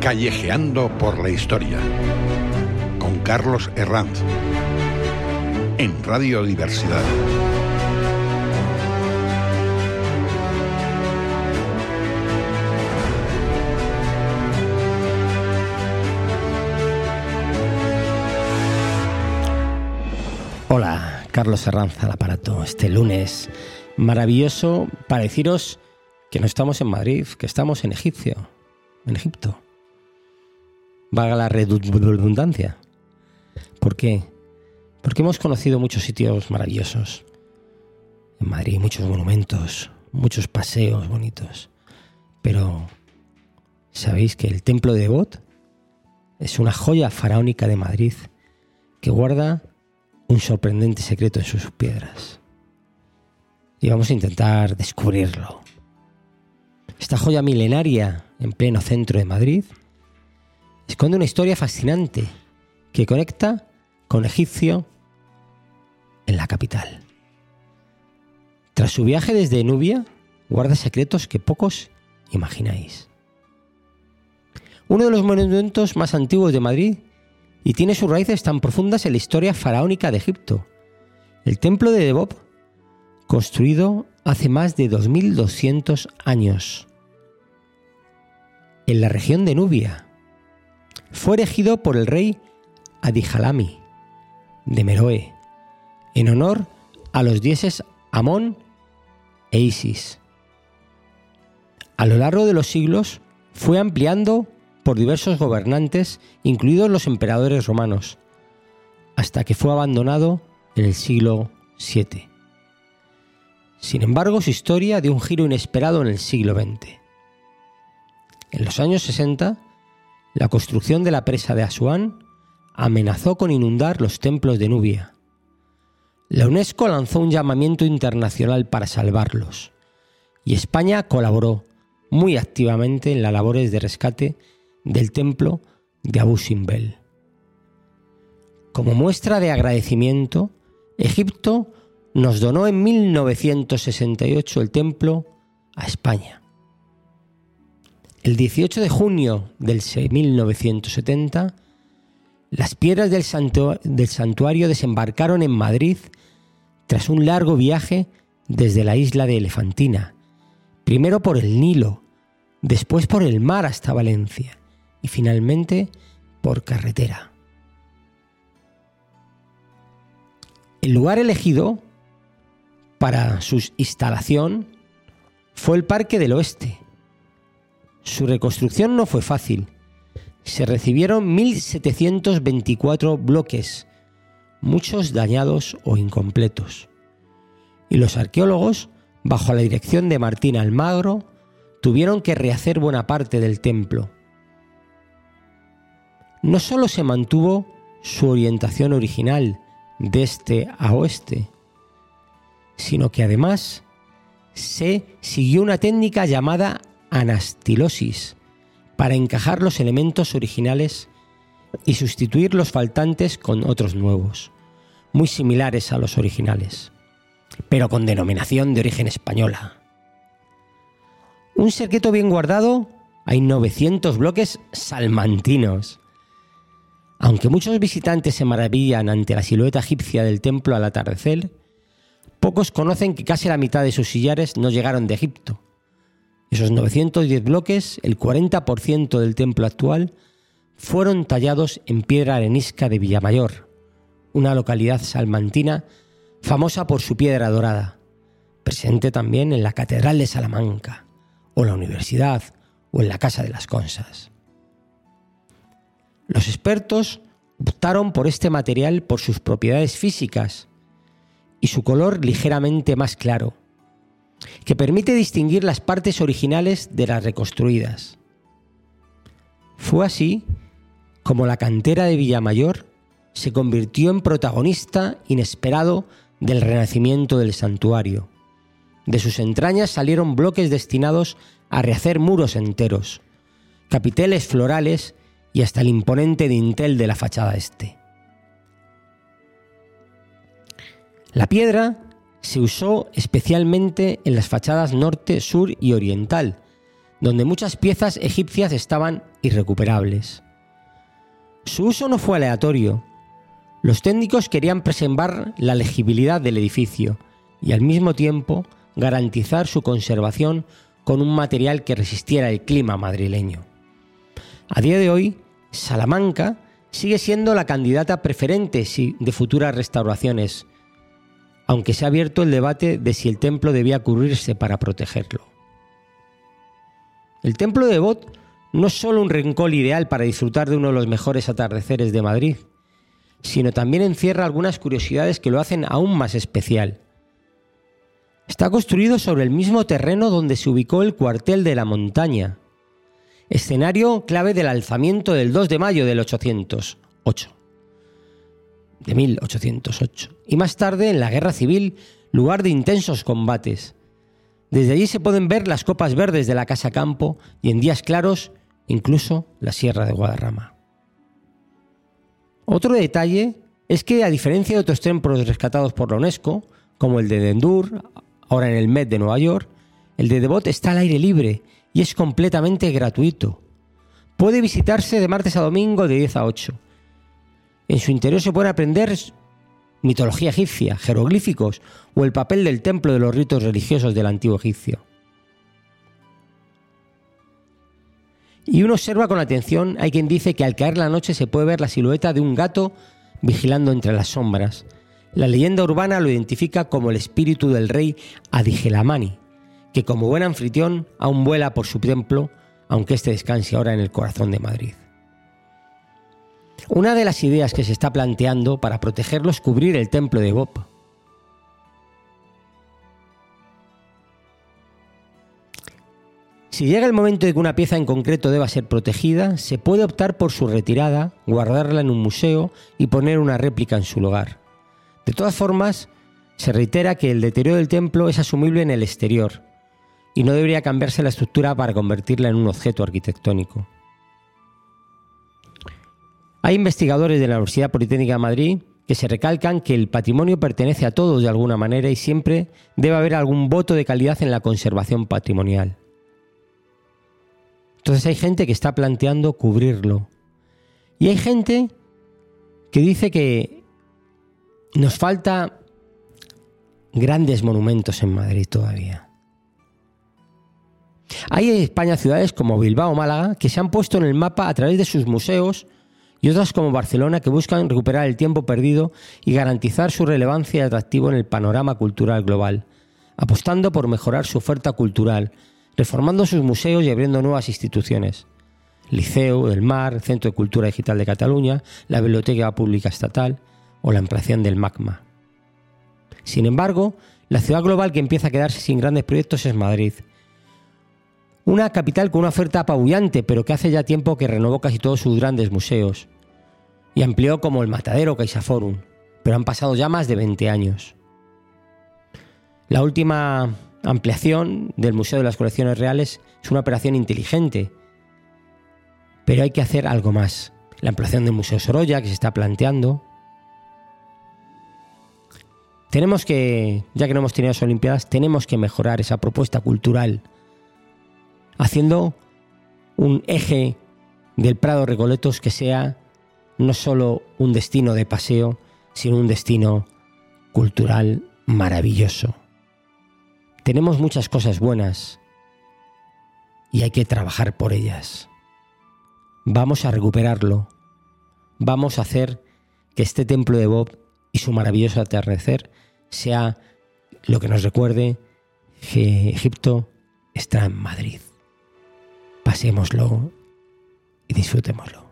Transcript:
Callejeando por la historia, con Carlos Herranz, en Radio Diversidad. Hola, Carlos Herranz al aparato. Este lunes maravilloso para deciros que no estamos en Madrid, que estamos en Egipto. Valga la redundancia. ¿Por qué? Porque hemos conocido muchos sitios maravillosos. En Madrid, muchos monumentos, muchos paseos bonitos. Pero, ¿sabéis que el Templo de Debod es una joya faraónica de Madrid que guarda un sorprendente secreto en sus piedras? Y vamos a intentar descubrirlo. Esta joya milenaria en pleno centro de Madrid esconde una historia fascinante que conecta con Egipcio en la capital. Tras su viaje desde Nubia, guarda secretos que pocos imagináis. Uno de los monumentos más antiguos de Madrid y tiene sus raíces tan profundas en la historia faraónica de Egipto. El Templo de Debod, construido hace más de 2200 años en la región de Nubia. Fue erigido por el rey Adid-Jalami de Meroe, en honor a los dioses Amón e Isis. A lo largo de los siglos fue ampliando por diversos gobernantes, incluidos los emperadores romanos, hasta que fue abandonado en el siglo VII. Sin embargo, su historia dio un giro inesperado en el siglo XX. En los años 60, la construcción de la presa de Asuán amenazó con inundar los templos de Nubia. La UNESCO lanzó un llamamiento internacional para salvarlos, y España colaboró muy activamente en las labores de rescate del templo de Abu Simbel. Como muestra de agradecimiento, Egipto nos donó en 1968 el templo a España. El 18 de junio del 1970, las piedras del santuario desembarcaron en Madrid tras un largo viaje desde la isla de Elefantina, primero por el Nilo, después por el mar hasta Valencia y finalmente por carretera. El lugar elegido para su instalación fue el Parque del Oeste. Su reconstrucción no fue fácil. Se recibieron 1.724 bloques, muchos dañados o incompletos. Y los arqueólogos, bajo la dirección de Martín Almagro, tuvieron que rehacer buena parte del templo. No solo se mantuvo su orientación original de este a oeste, sino que además se siguió una técnica llamada anastilosis para encajar los elementos originales y sustituir los faltantes con otros nuevos, muy similares a los originales, pero con denominación de origen española. Un secreto bien guardado, hay 900 bloques salmantinos. Aunque muchos visitantes se maravillan ante la silueta egipcia del templo al atardecer, pocos conocen que casi la mitad de sus sillares no llegaron de Egipto. Esos 910 bloques, el 40% del templo actual, fueron tallados en piedra arenisca de Villamayor, una localidad salmantina famosa por su piedra dorada, presente también en la Catedral de Salamanca, o la Universidad, o en la Casa de las Consas. Los expertos optaron por este material por sus propiedades físicas y su color ligeramente más claro, que permite distinguir las partes originales de las reconstruidas. Fue así como la cantera de Villamayor se convirtió en protagonista inesperado del renacimiento del santuario. De sus entrañas salieron bloques destinados a rehacer muros enteros, capiteles florales y hasta el imponente dintel de la fachada este. La piedra se usó especialmente en las fachadas norte, sur y oriental, donde muchas piezas egipcias estaban irrecuperables. Su uso no fue aleatorio. Los técnicos querían preservar la legibilidad del edificio y al mismo tiempo garantizar su conservación con un material que resistiera el clima madrileño. A día de hoy, Salamanca sigue siendo la candidata preferente de futuras restauraciones, aunque se ha abierto el debate de si el templo debía cubrirse para protegerlo. El templo de Debod no es solo un rincón ideal para disfrutar de uno de los mejores atardeceres de Madrid, sino también encierra algunas curiosidades que lo hacen aún más especial. Está construido sobre el mismo terreno donde se ubicó el cuartel de la Montaña, escenario clave del alzamiento del 2 de mayo de 1808, y más tarde en la Guerra Civil, lugar de intensos combates. Desde allí se pueden ver las copas verdes de la Casa Campo y en días claros incluso la Sierra de Guadarrama. Otro detalle es que, a diferencia de otros templos rescatados por la UNESCO, como el de Dendur, ahora en el Met de Nueva York, el de Debod está al aire libre y es completamente gratuito. Puede visitarse de martes a domingo de 10 a 8. En su interior se puede aprender mitología egipcia, jeroglíficos o el papel del templo de los ritos religiosos del antiguo egipcio. Y uno observa con atención, hay quien dice que al caer la noche se puede ver la silueta de un gato vigilando entre las sombras. La leyenda urbana lo identifica como el espíritu del rey Adigelamani, que como buen anfitrión aún vuela por su templo, aunque este descanse ahora en el corazón de Madrid. Una de las ideas que se está planteando para protegerlo es cubrir el templo de Debod. Si llega el momento de que una pieza en concreto deba ser protegida, se puede optar por su retirada, guardarla en un museo y poner una réplica en su lugar. De todas formas, se reitera que el deterioro del templo es asumible en el exterior y no debería cambiarse la estructura para convertirla en un objeto arquitectónico. Hay investigadores de la Universidad Politécnica de Madrid que se recalcan que el patrimonio pertenece a todos de alguna manera y siempre debe haber algún voto de calidad en la conservación patrimonial. Entonces hay gente que está planteando cubrirlo. Y hay gente que dice que nos falta grandes monumentos en Madrid todavía. Hay en España ciudades como Bilbao o Málaga que se han puesto en el mapa a través de sus museos y otras como Barcelona que buscan recuperar el tiempo perdido y garantizar su relevancia y atractivo en el panorama cultural global, apostando por mejorar su oferta cultural, reformando sus museos y abriendo nuevas instituciones. Liceo del Mar, Centro de Cultura Digital de Cataluña, la Biblioteca Pública Estatal o la ampliación del MACMA. Sin embargo, la ciudad global que empieza a quedarse sin grandes proyectos es Madrid. Una capital con una oferta apabullante, pero que hace ya tiempo que renovó casi todos sus grandes museos y amplió como el Matadero o CaixaForum, pero han pasado ya más de 20 años. La última ampliación del Museo de las Colecciones Reales es una operación inteligente, pero hay que hacer algo más. La ampliación del Museo Sorolla, que se está planteando. Tenemos que, ya que no hemos tenido las Olimpiadas, tenemos que mejorar esa propuesta cultural, haciendo un eje del Prado Recoletos que sea no solo un destino de paseo, sino un destino cultural maravilloso. Tenemos muchas cosas buenas y hay que trabajar por ellas. Vamos a recuperarlo. Vamos a hacer que este templo de Debod y su maravilloso atardecer sea lo que nos recuerde que Egipto está en Madrid. Pasémoslo y disfrutémoslo.